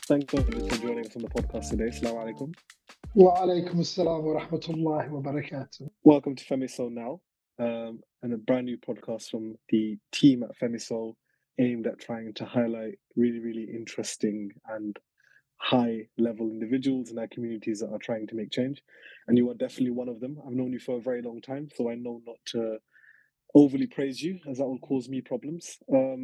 Thanks so much for joining us on the podcast today. Assalamu alaikum. Wa alaikum assalam wa rahmatullahi wa barakatuh. Welcome to Femisol Now, and a brand new podcast from the team at Femisol aimed at trying to highlight really, really interesting and high level individuals in our communities that are trying to make change. And you are definitely one of them. I've known you for a very long time, so I know not to overly praise you, as that will cause me problems.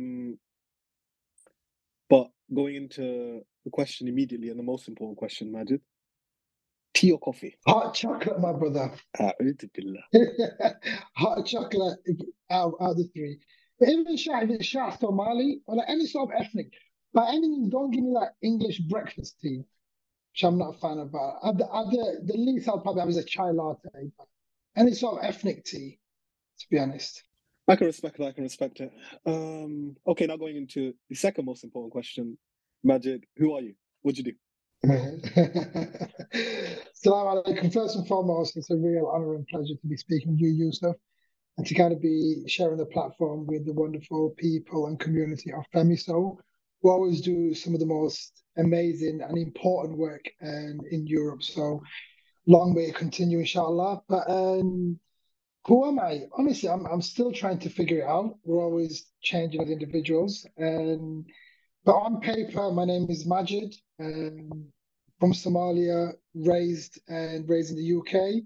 But going into the question immediately, and the most important question, Majid, tea or coffee? Hot chocolate, my brother. Hot chocolate out of the three. But even Shah, if it's Shah Somali or like any sort of ethnic, by any means, don't give me like English breakfast tea, which I'm not a fan of. The least I'll probably have is a chai latte. But any sort of ethnic tea, to be honest. I can respect that. I can respect it. Okay, now going into the second most important question, Majid, who are you? What'd you do? Assalamu alaikum. First and foremost, it's a real honor and pleasure to be speaking with you, Yusuf, and to kind of be sharing the platform with the wonderful people and community of FemiSol, who always do some of the most amazing and important work in Europe. So long way to continue, inshallah. But who am I? Honestly, I'm still trying to figure it out. We're always changing as individuals. But on paper, my name is Majid, from Somalia, raised in the UK.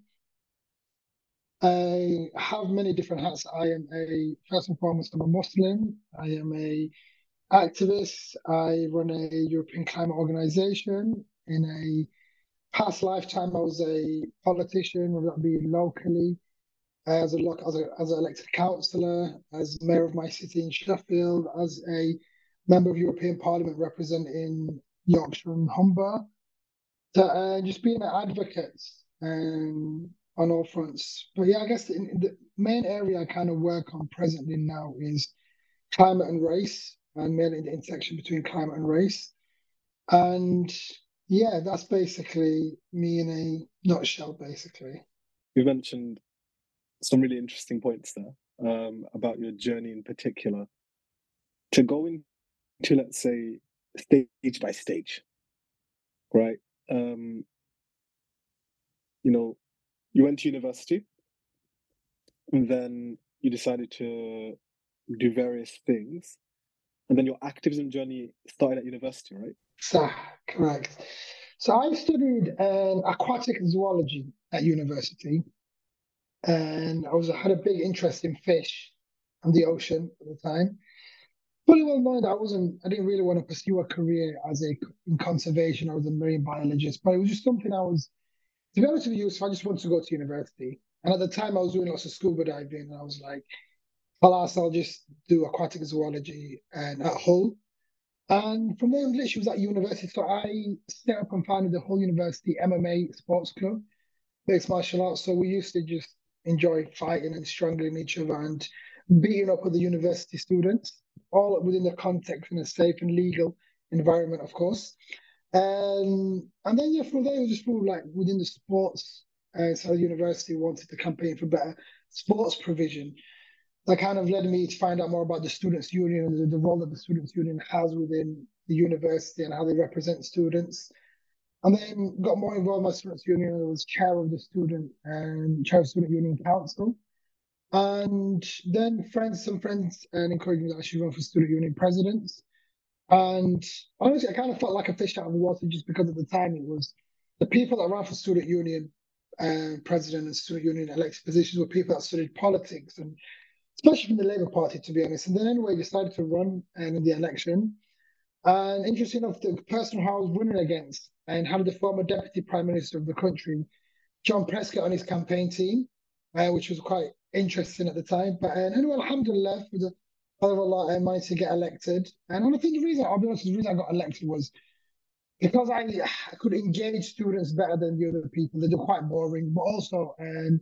I have many different hats. First and foremost, I'm a Muslim. I am a activist. I run a European climate organization. In a past lifetime, I was a politician, whether that be locally, as an elected councillor, as mayor of my city in Sheffield, as a member of European Parliament representing Yorkshire and Humber, just being an advocate on all fronts. But yeah, I guess the main area I kind of work on presently now is climate and race, and mainly the intersection between climate and race. And yeah, that's basically me in a nutshell, basically. You mentioned some really interesting points there about your journey in particular. To go into, let's say, stage by stage, right? You went to university, and then you decided to do various things, and then your activism journey started at university, right? So, correct. So I studied aquatic zoology at university, and had a big interest in fish and the ocean at the time. Fully well knowing that I didn't really want to pursue a career in conservation or as a marine biologist, but it was just something to be honest with you, so I just wanted to go to university. And at the time, I was doing lots of scuba diving, and I was like, I'll just do aquatic zoology and at Hull. And from there, literally was at university. So I set up and founded the whole university MMA sports club, mixed martial arts. So we used to just enjoy fighting and strangling each other and beating up other university students, all within the context in a safe and legal environment, of course. And then yeah, from there it was just more like within the sports. So the university wanted to campaign for better sports provision. That kind of led me to find out more about the students' union and the role that the students' union has within the university and how they represent students. And then got more involved in my students' union. I was chair of the student union council. And then some friends encouraged me to actually run for student union presidents. And honestly, I kind of felt like a fish out of the water just because at the time it was the people that ran for student union president and student union elected positions were people that studied politics, and especially from the Labour Party, to be honest. And then anyway, decided to run in the election. And interesting enough, the person who I was running against and had the former deputy prime minister of the country, John Prescott, on his campaign team, which was quite interesting at the time. But anyway, alhamdulillah, with the hell of a lot, I managed to get elected. And I think I'll be honest, the reason I got elected was because I could engage students better than the other people. They're quite boring, but also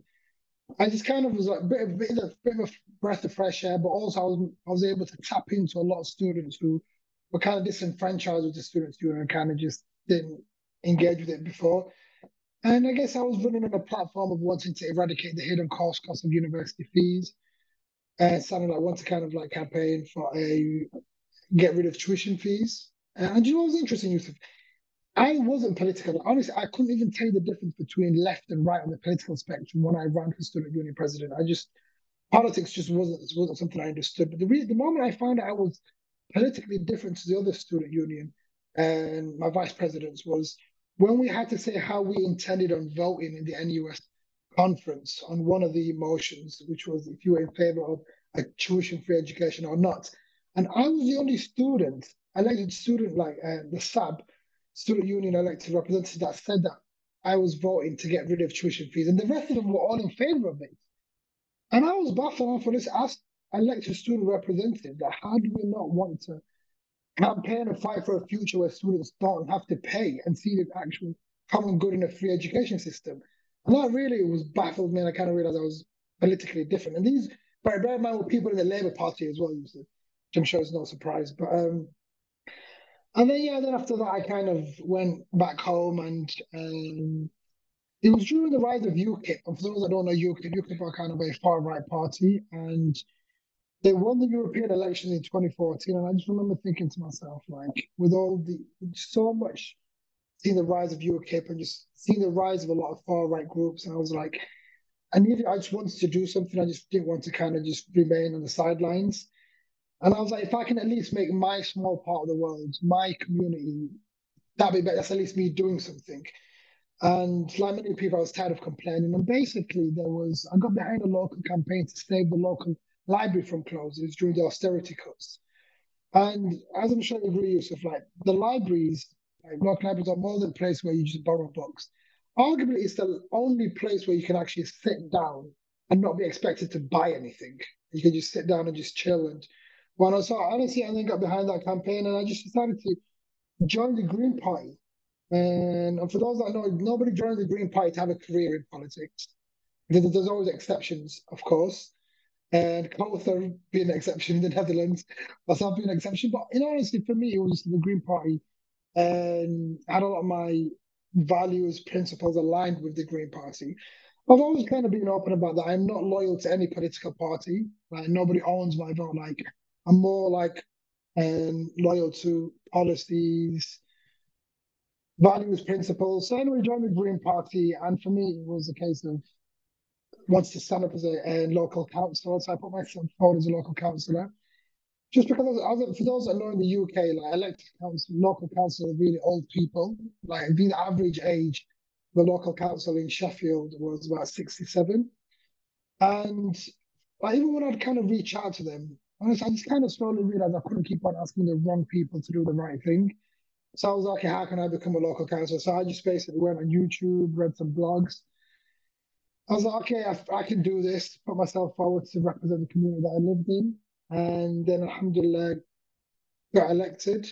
I just kind of was like a bit of a breath of fresh air, but also I was able to tap into a lot of students who were kind of disenfranchised with the students' union and kind of just didn't engage with it before. And I guess I was running on a platform of wanting to eradicate the hidden cost of university fees. And something I want to kind of like campaign for get rid of tuition fees. And you know what was interesting, Yusuf? I wasn't political. Honestly, I couldn't even tell you the difference between left and right on the political spectrum when I ran for student union president. Politics just wasn't something I understood. But the moment I found out I was politically different to the other student union and my vice presidents was when we had to say how we intended on voting in the NUS conference on one of the motions, which was if you were in favor of a tuition-free education or not. And I was the only elected student, like the SAB, student union elected representative, that said that I was voting to get rid of tuition fees, and the rest of them were all in favor of it. And I was baffled for this as elected student representative that how do we not want to campaign and fight for a future where students don't have to pay and see the actual common good in a free education system? And that really was baffled me, and I kind of realized I was politically different. And these, but bear in mind, were people in the Labour Party as well, you see, which I'm sure is no surprise. But and then yeah, then after that, I kind of went back home, and it was during the rise of UKIP. And for those that don't know UKIP are kind of a far right party, and they won the European elections in 2014, and I just remember thinking to myself, like, with all the so much seeing the rise of UKIP and just seeing the rise of a lot of far right groups, and I was like, I just wanted to do something. I just didn't want to kind of just remain on the sidelines. And I was like, if I can at least make my small part of the world, my community, that'd be better. That's at least me doing something. And like many people, I was tired of complaining. And basically, I got behind a local campaign to save the local library from closures during the austerity cuts. And as I'm sure you agree, Yusuf, like the libraries, like local libraries are more than a place where you just borrow books. Arguably, it's the only place where you can actually sit down and not be expected to buy anything. You can just sit down and just chill. And when I saw, honestly, I then got behind that campaign and I just decided to join the Green Party. And for those that know, nobody joins the Green Party to have a career in politics. There's always exceptions, of course. And Cowthorne being an exception in the Netherlands, myself being an exception. But in honesty, for me, it was the Green Party. And I had a lot of my values, principles aligned with the Green Party. I've always kind of been open about that. I'm not loyal to any political party. Like nobody owns my vote. Like I'm more like loyal to policies, values, principles. So anyway, joined the Green Party, and for me, it was a case of wants to stand up as a local councillor. So I put myself forward as a local councillor. Just because, for those that know in the UK, like elected council, local council are really old people. Like the average age, the local council in Sheffield was about 67. And like, even when I'd kind of reach out to them, honestly, I just kind of slowly realized I couldn't keep on asking the wrong people to do the right thing. So I was like, okay, how can I become a local councillor? So I just basically went on YouTube, read some blogs. I was like, okay, I can do this, put myself forward to represent the community that I lived in. And then, alhamdulillah, got elected.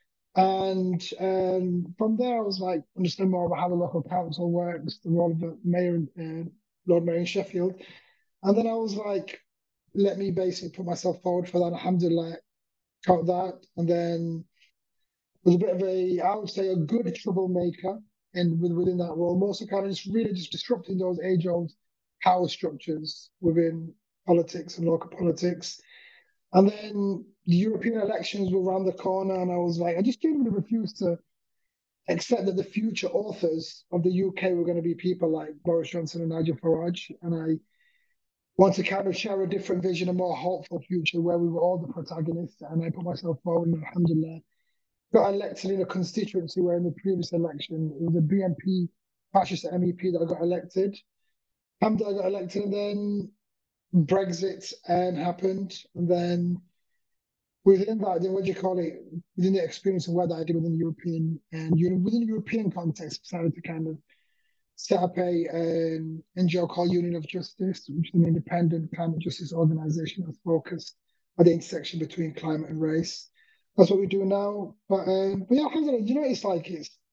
And from there, I was like, understand more about how the local council works, the role of the mayor and Lord Mayor in Sheffield. And then I was like, let me basically put myself forward for that. Alhamdulillah, got that. And then was a bit of I would say, a good troublemaker and within that role, mostly kind of just really just disrupting those age-old power structures within politics and local politics. And then the European elections were around the corner, and I was like, I just genuinely refused to accept that the future authors of the UK were going to be people like Boris Johnson and Nigel Farage. And I want to kind of share a different vision, a more hopeful future where we were all the protagonists. And I put myself forward, and alhamdulillah, got elected in a constituency where in the previous election it was a BNP fascist MEP that I got elected. Alhamdulillah, I got elected, and then Brexit happened, and then within that, then what do you call it? Within the experience of what I did within the European and within the European context, decided to kind of set up a NGO called Union of Justice, which is an independent climate justice organization that's focused on the intersection between climate and race. That's what we do now. But yeah, alhamdulillah, you know what it's like?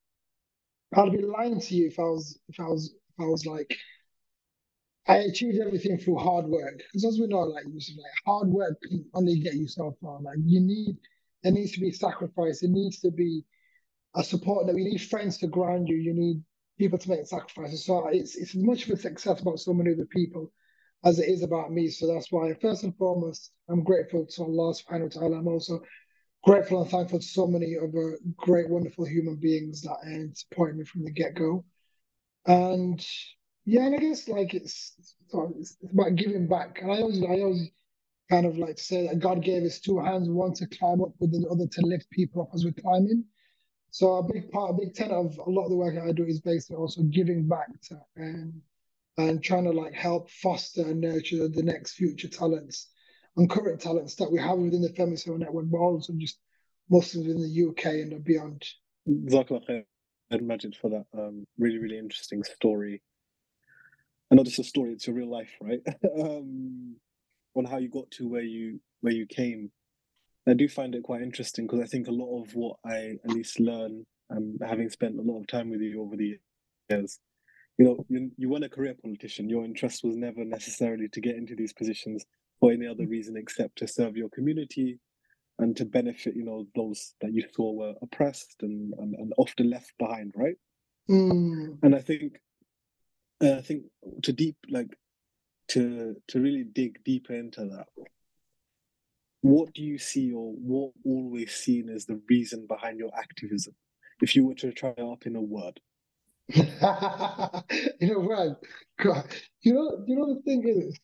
I'd be lying to you if I was like I achieved everything through hard work. Because as we know, like Yusuf, like hard work can only get you so far. Like there needs to be sacrifice. It needs to be a support that we need friends to ground you. You need people to make sacrifices. So it's as much of a success about so many other people as it is about me. So that's why first and foremost, I'm grateful to Allah subhanahu wa ta'ala. I'm also grateful and thankful to so many other great, wonderful human beings that supported me from the get-go. And yeah, and I guess like it's about giving back. And I always kind of like to say that God gave us two hands, one to climb up with, and the other to lift people up as we're climbing. So a big tenet of a lot of the work that I do is basically also giving back to and trying to like help foster and nurture the next future talents and current talents that we have within the Femicell network, but also just Muslims in the UK and beyond. Jazakallah khair, Majid, for that really, really interesting story. And not just a story, it's your real life, right? On how you got to where you came. I do find it quite interesting because I think a lot of what I at least learn, having spent a lot of time with you over the years, you weren't a career politician. Your interest was never necessarily to get into these positions for any other reason except to serve your community and to benefit, those that you saw were oppressed and often left behind, right? Mm. And I think to deep like to really dig deeper into that, what do you see or what always seen as the reason behind your activism? If you were to try it up in a word. You know what? God, the thing is,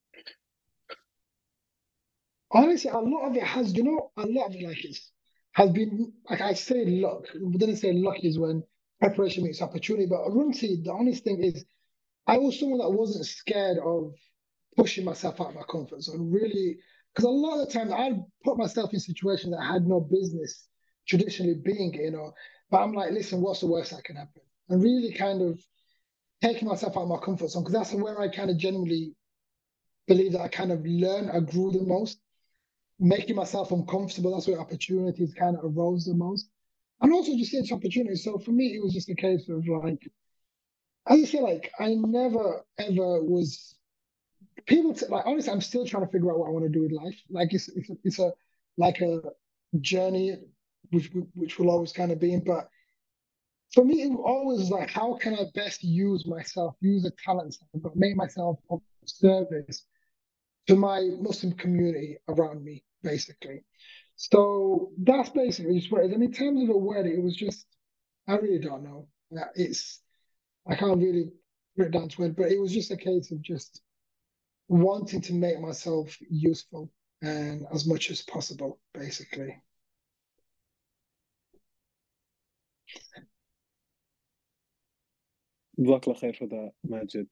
honestly, a lot of it has, a lot of it has been like I say luck. But then I say luck is when preparation meets opportunity. But honestly, the honest thing is, I was someone that wasn't scared of pushing myself out of my comfort zone. Really, because a lot of the times I'd put myself in situations that I had no business traditionally being in. But I'm like, listen, what's the worst that can happen? And really kind of taking myself out of my comfort zone because that's where I kind of genuinely believe that I kind of learned, I grew the most. Making myself uncomfortable, that's where opportunities kind of arose the most. And also just getting opportunities. So for me, it was just a case of like, as I say, like I never ever was like honestly, I'm still trying to figure out what I want to do with life. Like it's a like a journey which will always kind of be in. But for me, it always was like, how can I best use myself, use the talents I've got, make myself of service to my Muslim community around me, basically. So that's basically just what it is. And in terms of a word, it was just, I really don't know. I can't really put it down to it, but it was just a case of just wanting to make myself useful and as much as possible, basically. Jazakallah khair for that, Majid.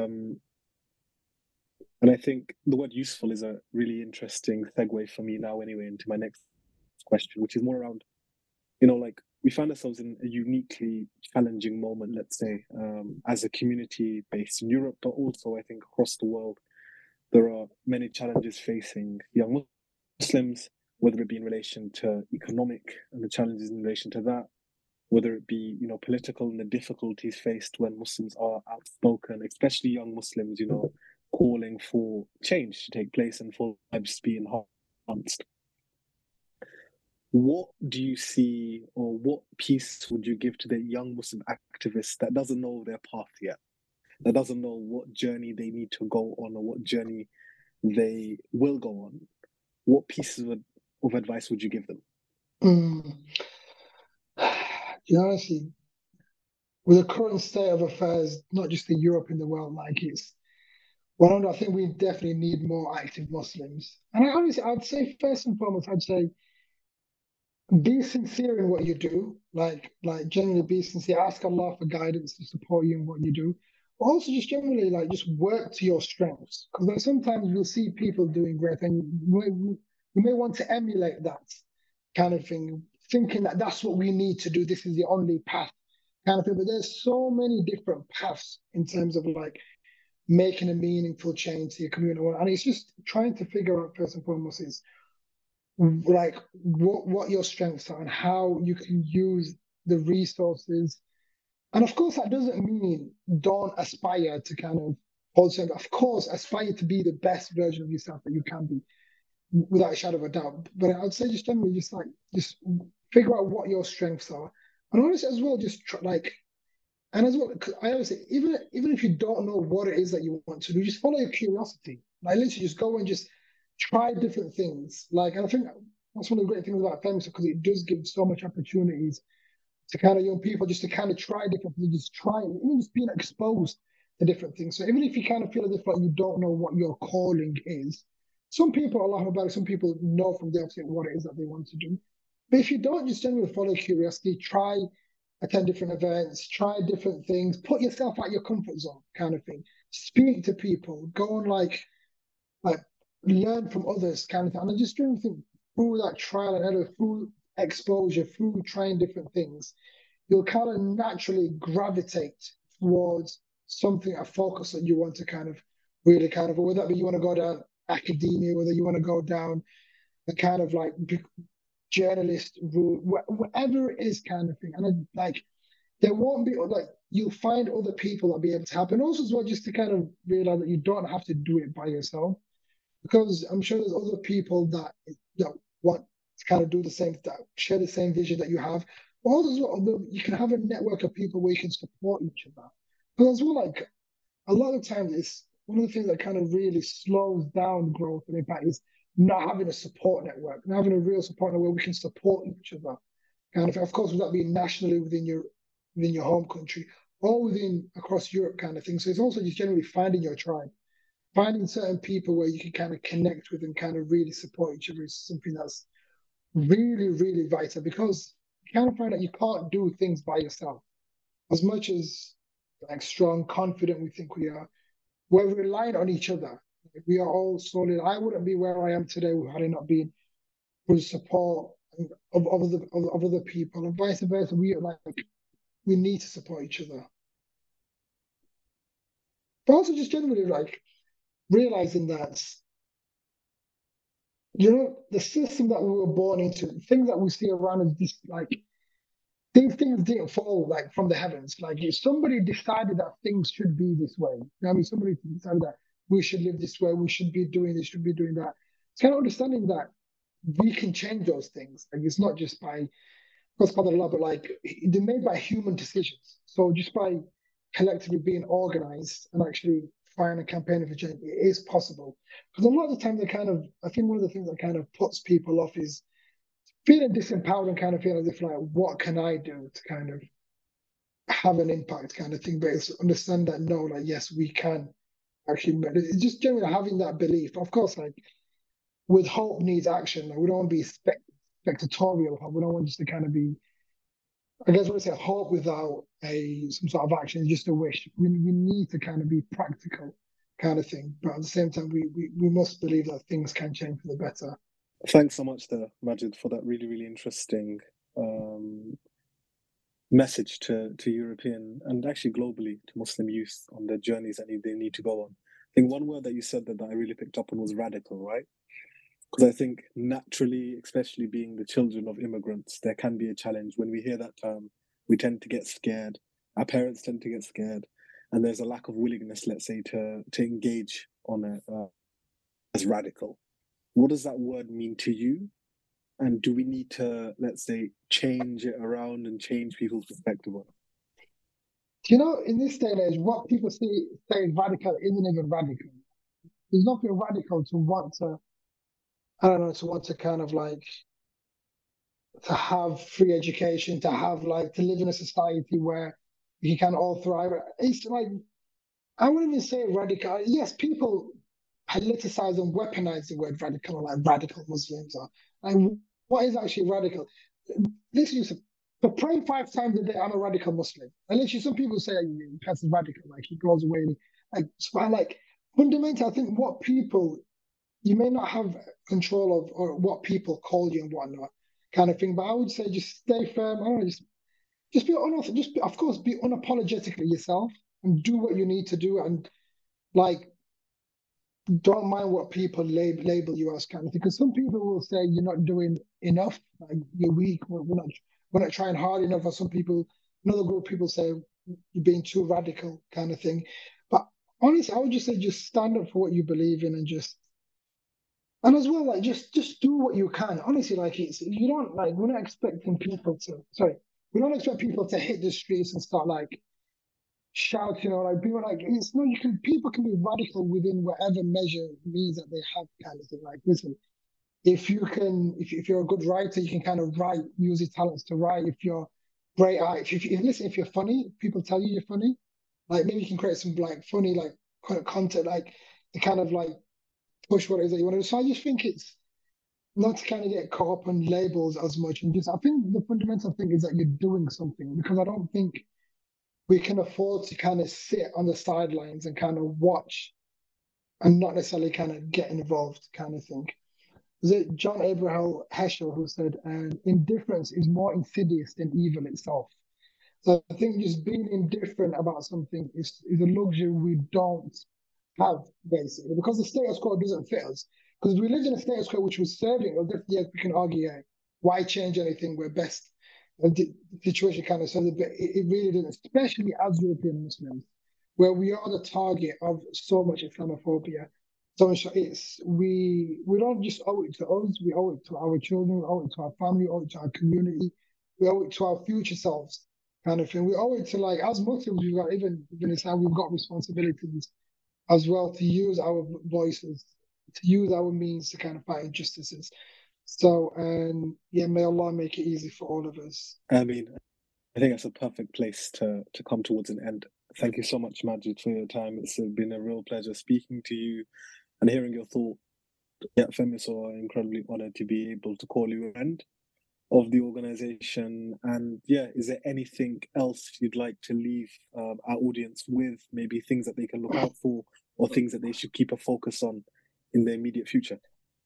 And I think the word useful is a really interesting segue for me now, anyway, into my next question, which is more around, like we find ourselves in a uniquely challenging moment, let's say, as a community based in Europe, but also I think across the world. There are many challenges facing young Muslims, whether it be in relation to economic and the challenges in relation to that, whether it be, political and the difficulties faced when Muslims are outspoken, especially young Muslims, calling for change to take place and for lives to be enhanced. What do you see, or what piece would you give to the young Muslim activist that doesn't know their path yet, that doesn't know what journey they need to go on or what journey they will go on? What pieces of advice would you give them? Honestly, with the current state of affairs, not just in Europe, in the world, like I think we definitely need more active Muslims. And I'd say first and foremost, I'd say be sincere in what you do. Like generally be sincere. Ask Allah for guidance to support you in what you do. But also just generally like just work to your strengths. Because like sometimes we'll see people doing great things. We may want to emulate that kind of thing, thinking that that's what we need to do. This is the only path kind of thing. But there's so many different paths in terms of like making a meaningful change to your community. And it's just trying to figure out first and foremost is like what your strengths are and how you can use the resources. And of course, that doesn't mean don't aspire to kind of also, of course, aspire to be the best version of yourself that you can be without a shadow of a doubt. But I'd say just generally, just figure out what your strengths are. And honestly, as well, just and as well, I always say, even if you don't know what it is that you want to do, just follow your curiosity. Like literally, just go and just try different things. Like, and I think That's one of the great things about FEMSA, because it does give so much opportunities to kind of young people just to kind of try different things, just try, even just being exposed to different things. So even if you kind of feel as if like you don't know what your calling is, some people are laughing about it, some people know from the outset what it is that they want to do. But if you don't, just generally follow curiosity, try, attend different events, try different things, put yourself out your comfort zone kind of thing. Speak to people, go and like learn from others kind of thing. And I just really think through that trial and error, through exposure, through trying different things, you'll kind of naturally gravitate towards something, a focus that you want to kind of really kind of, whether that be you want to go down academia, whether you want to go down a kind of like journalist route, whatever it is kind of thing. And like, there won't be like, you'll find other people that'll be able to help. And also as well, just to kind of realize that you don't have to do it by yourself, because I'm sure there's other people that want to kind of do the same, that share the same vision that you have. But also as well, you can have a network of people where you can support each other. Because as well, like a lot of times, it's one of the things that kind of really slows down growth and impact is not having a support network, not having a real support network where we can support each other. Kind of course, without being nationally within your home country or within across Europe, kind of thing. So it's also just generally finding your tribe, finding certain people where you can kind of connect with and kind of really support each other is something that's really, really vital, because you kind of find that you can't do things by yourself. As much as like strong, confident we think we are, we're relying on each other. We are all solid. I wouldn't be where I am today had it not been for the support of other people, and vice versa. We need to support each other. But also just generally like realizing that, the system that we were born into, things that we see around us, just like things didn't fall like from the heavens. Like if somebody decided that things should be this way. I mean, somebody decided that we should live this way, we should be doing this, should be doing that. It's kind of understanding that we can change those things. Like it's not just by God's father law, but like they're made by human decisions. So just by collectively being organized and actually firing a campaign for change, it is possible. Because a lot of the time, I think one of the things that kind of puts people off is feeling disempowered and kind of feeling as if like, what can I do to kind of have an impact kind of thing? But it's understand that no, like yes, we can actually. It's just generally having that belief. Of course, like with hope needs action. Like, we don't want to be spectatorial. We don't want just to kind of be, I guess when I say hope without some sort of action is just a wish. We need to kind of be practical kind of thing. But at the same time, we must believe that things can change for the better. Thanks so much there, Majid, for that really, really interesting message to European and actually globally to Muslim youth on their journeys that they need to go on. I think one word that you said that I really picked up on was radical, right? Because I think naturally, especially being the children of immigrants, there can be a challenge. When we hear that term, we tend to get scared. Our parents tend to get scared. And there's a lack of willingness, let's say, to engage on it as radical. What does that word mean to you? And do we need to, let's say, change it around and change people's perspective on it? In this day and age, what people say radical isn't even radical. There's nothing radical to want to, I don't know, to want to kind of like to have free education, to have like to live in a society where you can all thrive. It's like I wouldn't even say radical. Yes, people politicize and weaponize the word radical, like radical Muslims are. And what is actually radical? Listen, to pray 5 times a day, I'm a radical Muslim. And literally, some people say that's radical, like he goes away. Like fundamentally, I think what people you may not have control of or what people call you and whatnot, kind of thing. But I would say just stay firm. I don't know, just of course be unapologetically yourself and do what you need to do, and like don't mind what people label you as kind of thing. Because some people will say you're not doing enough, like you're weak. We're not trying hard enough. Or some people, another group of people say you're being too radical, kind of thing. But honestly, I would just say just stand up for what you believe in and as well, like just do what you can. Honestly, like you don't like we're not expecting people to sorry, we don't expect people to hit the streets and start like shouting or like people like it's no people can be radical within whatever measure means that they have kind of thing. Like listen, if you're a good writer, you can kind of write, use your talents to write. If you're great at, if you're funny, people tell you you're funny. Like maybe you can create some like funny like kind of content, like to kind of like push what it is that you want to do. So I just think it's not to kind of get caught up on labels as much, and just I think the fundamental thing is that you're doing something, because I don't think we can afford to kind of sit on the sidelines and kind of watch and not necessarily kind of get involved, kind of thing. Was it John Abraham Heschel who said, indifference is more insidious than evil itself? So I think just being indifferent about something is a luxury we don't have, basically, because the status quo doesn't fit us. Because if we lived in a status quo which was serving us, yeah, we can argue, yeah, why change anything? We're best. The situation kind of says it, but it really doesn't, especially as European Muslims, where we are the target of so much Islamophobia. So we don't just owe it to us, we owe it to our children, we owe it to our family, we owe it to our community, we owe it to our future selves, kind of thing. We owe it to, like, as Muslims, we've got even Islam, we've got responsibilities as well to use our voices, to use our means to kind of fight injustices. So, yeah, may Allah make it easy for all of us. I mean, I think that's a perfect place to come towards an end. Thank you so much, Majid, for your time. It's been a real pleasure speaking to you and hearing your thought. Yeah, Femiso are incredibly honored to be able to call you a friend of the organization. And yeah, is there anything else you'd like to leave our audience with? Maybe things that they can look out for, or things that they should keep a focus on in the immediate future?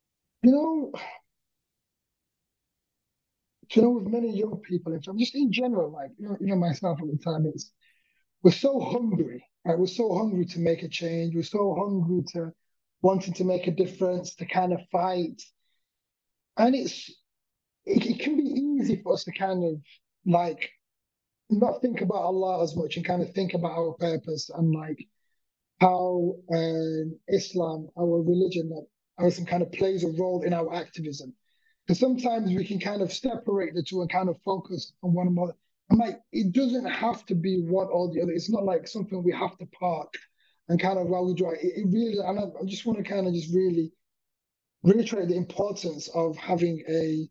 With many young people, and just in general, like myself at the time, we're so hungry, right? We're so hungry to make a change. We're so hungry to wanting to make a difference, to kind of fight, and it can be easy for us to kind of like not think about Allah as much and kind of think about our purpose and like how Islam, our religion, that Islam kind of plays a role in our activism. Because sometimes we can kind of separate the two and kind of focus on one another. And like, it doesn't have to be one or the other. It's not like something we have to park and kind of while we drive. It really, and I just want to kind of just really reiterate the importance of having a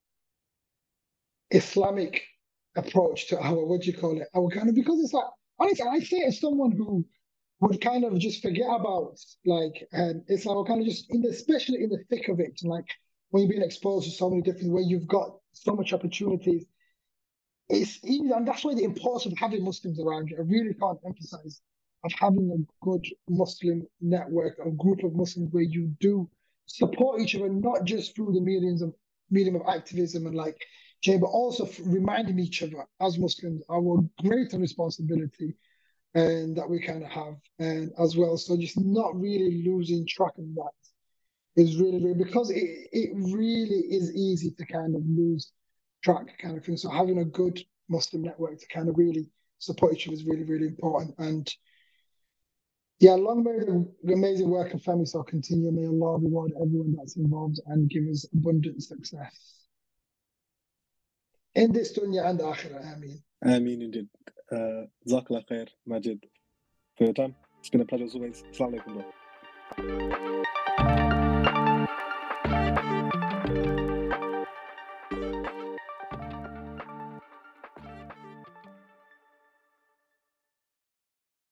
Islamic approach to our, what do you call it? Our kind of, because it's like, honestly, I say as someone who would kind of just forget about like Islam, kind of just especially in the thick of it, like when you're being exposed to so many different, where you've got so much opportunities, it's easy, and that's why the importance of having Muslims around you. I really can't emphasize of having a good Muslim network, a group of Muslims where you do support each other, not just through the medium of activism and like, but also reminding each other as Muslims our greater responsibility and that we kind of have, and as well. So just not really losing track of that is really, really, because it really is easy to kind of lose track kind of thing. So having a good Muslim network to kind of really support each other is really, really important. And yeah, long may the amazing work of Femiso continue. May Allah reward everyone that's involved and give us abundant success in this dunya and akhirah. Ameen. Ameen indeed. Jazakallah khair, Majid, for your time. It's been a pleasure as always. Assalamu alaikum, bro.